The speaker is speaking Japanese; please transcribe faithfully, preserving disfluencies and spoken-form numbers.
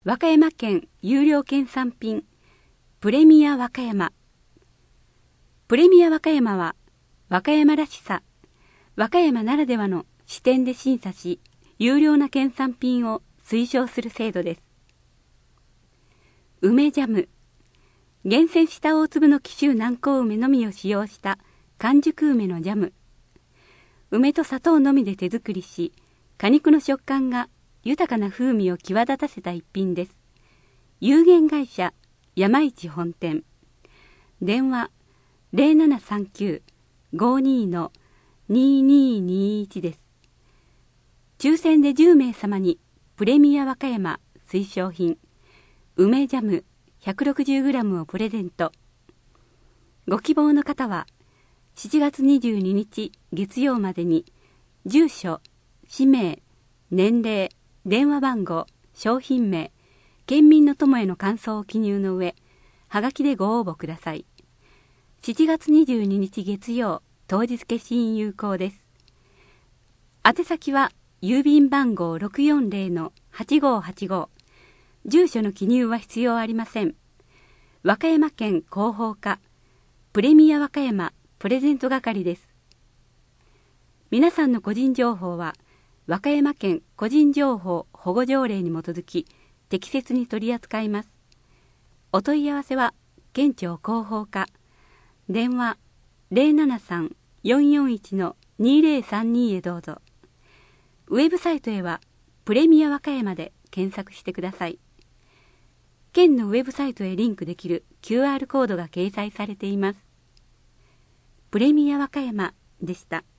和歌山県有料県産品プレミア和歌山。プレミア和歌山は和歌山らしさ、和歌山ならではの視点で審査し、有料な県産品を推奨する制度です。梅ジャム。厳選した大粒の紀州南高梅のみを使用した完熟梅のジャム。梅と砂糖のみで手作りし、果肉の食感が豊かな風味を際立たせた一品です。有限会社山一本店。電話 ゼロななさんきゅう ごにー にーにーにーいち です。抽選でじゅうめい様にプレミア和歌山推奨品梅ジャム ひゃくろくじゅうグラム をプレゼント。ご希望の方はしちがつにじゅうににち月曜までに住所、氏名、年齢、電話番号、商品名、県民の友への感想を記入の上、はがきでご応募ください。しちがつにじゅうににち月曜、当日消印有効です。宛先は郵便番号 ろくよんゼロのはちごーはちごー。住所の記入は必要ありません。和歌山県広報課プレミア和歌山プレゼント係です。皆さんの個人情報は和歌山県個人情報保護条例に基づき適切に取り扱います。お問い合わせは県庁広報課電話 ゼロななさん よんよんいち のにーぜろさんに へどうぞ。ウェブサイトへはプレミア和歌山で検索してください。県のウェブサイトへリンクできる キューアール コードが掲載されています。プレミア和歌山でした。